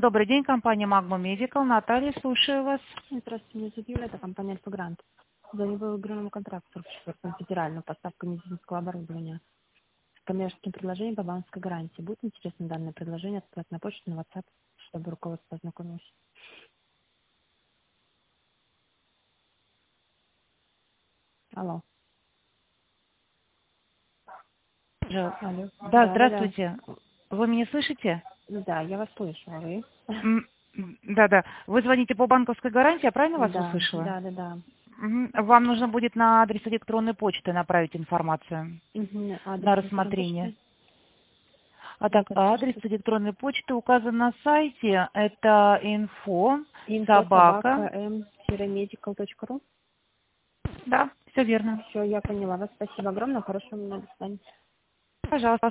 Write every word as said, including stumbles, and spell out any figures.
Добрый день, компания Magma Medical. Наталья, слушаю вас. Здравствуйте, меня зовут Юля, это компания «Альфа-Грант». Звоню по игровому контракту в федеральную поставку медицинского оборудования с коммерческим предложением по банковской гарантии. Будет интересно данное предложение отправить на почту, на WhatsApp, чтобы руководство ознакомилось. Алло. Же- Алло. Да, Да, да, да. здравствуйте. Вы меня слышите? Да, я вас слышу, а вы? М, Да, да. Вы звоните по банковской гарантии, я правильно вас Да, услышала? да, да, да. Мгм. Вам нужно будет на адрес электронной почты направить информацию Угу. Адрес на электронной рассмотрение. почты. А так, Ну-ка, адрес скажите. электронной почты указан на сайте. Это инфо, Инфо собака собака. м-медикал точка ру. Да, все верно. Все, я поняла вас. Спасибо огромное. Хорошего дня. До свидания. Пожалуйста.